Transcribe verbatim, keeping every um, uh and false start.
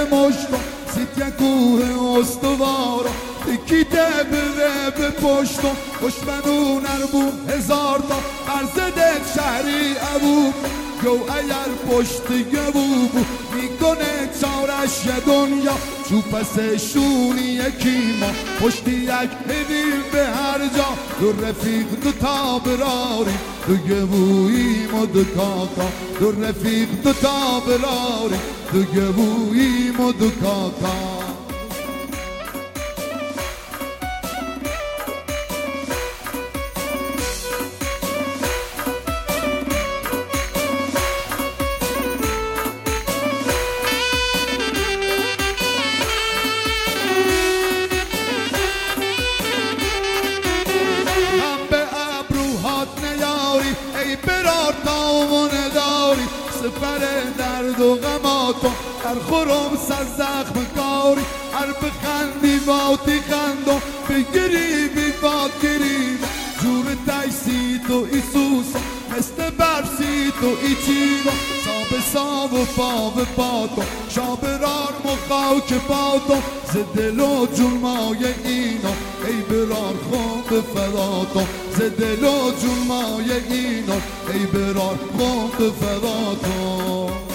مشتا سیت کوه استوارا کیته بره به پشتا خوشمنون اربو هزار تا فرزدت شهری ابو گو اگر پشت گبوبو میکنه چارش یه دنیا چو پس شونی یکی ما پشتی یک هدیم به هر جا دو رفیق دو تابراری دو گبوییم و دو کاکا دو رفیق دو تابراری دو گبوییم و دو کاکا ای برار تاون داری سفر درد و غماتو هر خورم سر زخم کاری هر بخندی واتی خندو بگیری بی فاکری جور تایسی تو ایسوسا مثل برسی تو ایچیگا ساب ساب و پا و پاتو شابرار مخاک پاتو زدل و جون مای اینا ای برار خوب فداتو زدل و جون مای اینا ای برار خوب فداتو